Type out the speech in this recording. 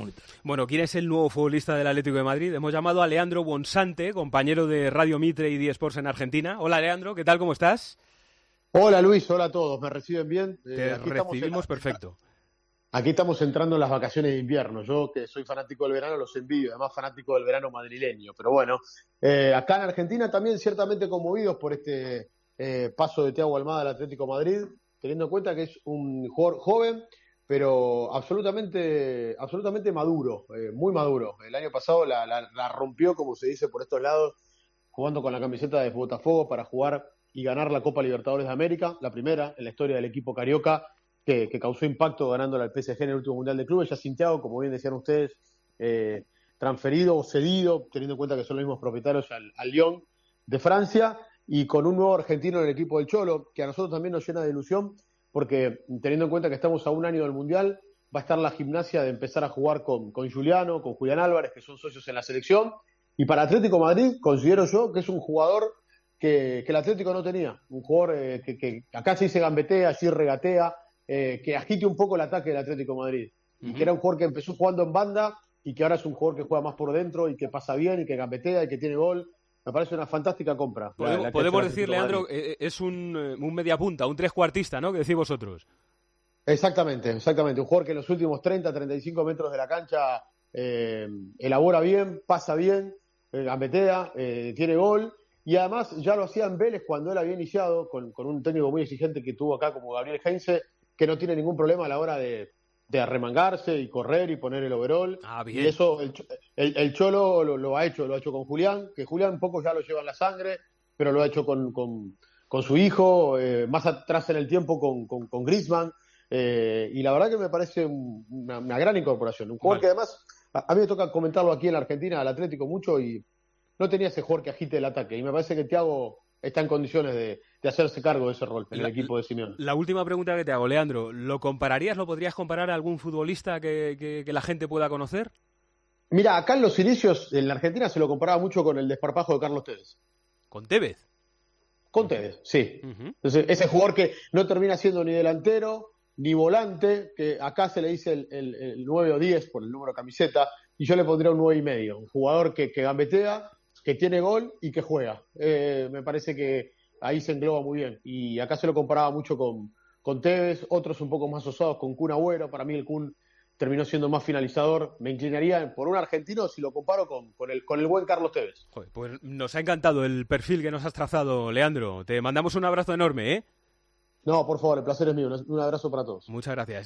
comentar. Bueno, ¿quién es el nuevo futbolista del Atlético de Madrid? Hemos llamado a Leandro Bonsante, compañero de Radio Mitre y The Sports en Argentina. Hola, Leandro, ¿qué tal? ¿Cómo estás? Hola Luis, hola a todos, ¿me reciben bien? Te recibimos perfecto. Aquí estamos entrando en las vacaciones de invierno. Yo, que soy fanático del verano, los envidio, además fanático del verano madrileño. Pero bueno, acá en Argentina también ciertamente conmovidos por este paso de Thiago Almada al Atlético de Madrid, teniendo en cuenta que es un jugador joven, pero absolutamente maduro, muy maduro. El año pasado la rompió, como se dice por estos lados, jugando con la camiseta de Botafogo para jugar y ganar la Copa Libertadores de América, la primera en la historia del equipo carioca, que causó impacto ganándola al PSG en el último Mundial de Clubes. Ya Santiago, como bien decían ustedes, transferido o cedido, teniendo en cuenta que son los mismos propietarios al Lyon de Francia, y con un nuevo argentino en el equipo del Cholo, que a nosotros también nos llena de ilusión, porque teniendo en cuenta que estamos a un año del Mundial, va a estar la gimnasia de empezar a jugar con Juliano, con Julián Álvarez, que son socios en la selección, y para Atlético de Madrid considero yo que es un jugador que el Atlético no tenía, un jugador que acá se dice gambetea, allí regatea, que agite un poco el ataque del Atlético de Madrid, y que era un jugador que empezó jugando en banda y que ahora es un jugador que juega más por dentro y que pasa bien y que gambetea y que tiene gol. Me parece una fantástica compra. Podemos decir, Leandro, es un mediapunta, un trescuartista, ¿no?, que decís vosotros. Exactamente, un jugador que en los últimos 30-35 metros de la cancha elabora bien, pasa bien, gambetea, tiene gol. Y además ya lo hacía en Vélez cuando él había iniciado, con un técnico muy exigente que tuvo acá como Gabriel Heinze, que no tiene ningún problema a la hora de arremangarse y correr y poner el overall. Bien. Y eso el Cholo lo ha hecho con Julián, que Julián un poco ya lo lleva en la sangre, pero lo ha hecho con su hijo, más atrás en el tiempo con Griezmann, y la verdad que me parece una gran incorporación. Un jugador que además, a mí me toca comentarlo aquí en la Argentina, al Atlético mucho, y no tenía ese jugador que agite el ataque, y me parece que Thiago está en condiciones de hacerse cargo de ese rol en el equipo de Simeone. La última pregunta que te hago, Leandro, ¿lo podrías comparar a algún futbolista que la gente pueda conocer? Mira, acá en los inicios, en la Argentina se lo comparaba mucho con el desparpajo de Carlos Tevez. ¿Con Tevez? Con Tevez, sí. Entonces, ese jugador que no termina siendo ni delantero, ni volante, que acá se le dice el 9 o 10 por el número de camiseta, y yo le pondría un 9,5. Un jugador que gambetea, que tiene gol y que juega. Me parece que ahí se engloba muy bien. Y acá se lo comparaba mucho con Tevez, otros un poco más osados con Kun Agüero. Para mí el Kun terminó siendo más finalizador. Me inclinaría por un argentino si lo comparo con el buen Carlos Tevez. Joder, pues nos ha encantado el perfil que nos has trazado, Leandro. Te mandamos un abrazo enorme, ¿eh? No, por favor, el placer es mío. Un abrazo para todos. Muchas gracias.